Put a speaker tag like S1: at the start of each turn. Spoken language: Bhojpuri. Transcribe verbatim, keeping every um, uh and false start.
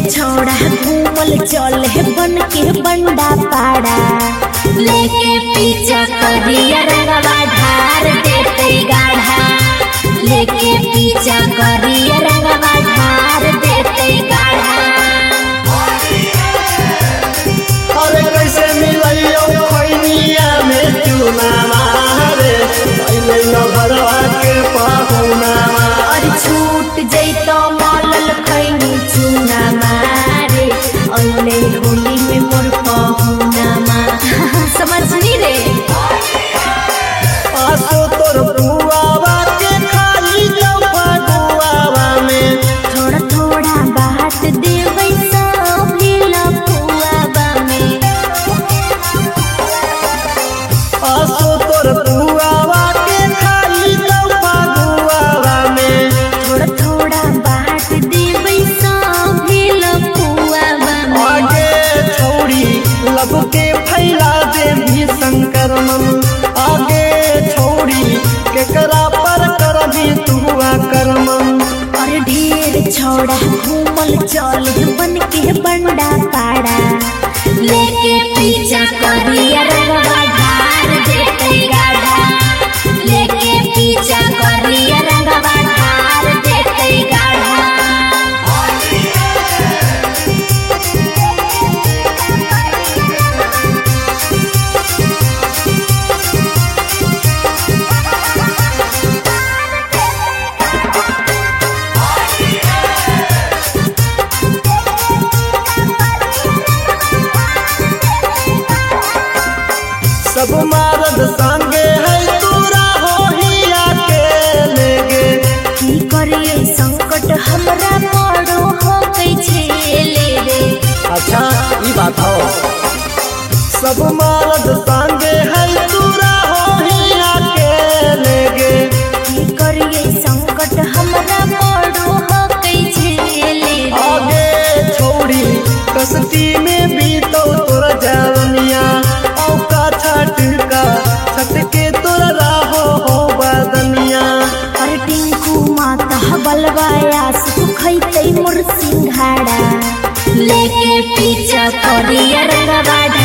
S1: छौड़ा घूमल चल है बन के बंडा पाड़ा लेके पीछा करिया रंगवा ढार देते गाढ़ा लेके पीछा करिया रंगवा ढार देते गाढ़ा।
S2: अरे कैसे मिलइयो खैनिया में चूना मारे पहले न भरवा के पाहुना
S1: और छूट जैतो मलल खैनी चूना मारे अल्ले होली में मोर पाहुना मा समझनी रे।
S2: आसो तोर बुआवा के खाली लौफा गुआवा में
S1: थोड़ा थोड़ा बात देवै सब लपुआवा में
S2: आसो तोर बुआवा के खाली लौफा गुआवा में
S1: थोड़ा थोड़ा बात देवै सब लपुआवा में
S2: आगे छोड़ी लब के फैला दे भी संक्रमण आगे छोड़ी केकरा पर कर भी तुआ करमन।
S1: और ढेर छौड़ा घूमल चल बन के बंडा पाड़ा लेके पीछा करिया रंगवा ढार देते गाढ़ा लेके पीछा करिया रंगवा ढार देते गाढ़ा।
S2: सब मारद संगे है तोरा हो ही अकेले गे
S1: की करिए संकट हमरा पड़ो हो कैछे रे।
S2: अच्छा ई बात हो सब मारद संगे है तोरा हो ही अकेले गे
S1: की करिए संकट हमरा पड़ो हो कैछे रे।
S2: आगे छोड़ी कस्ती में बीतो तोरा जवनिया औका छट का छट के तोरा राहो हो बदनिया।
S1: और टिंकू माता बलवाया सुखैते मोर सिंघाड़ा लेके पीछा करिया रंगवा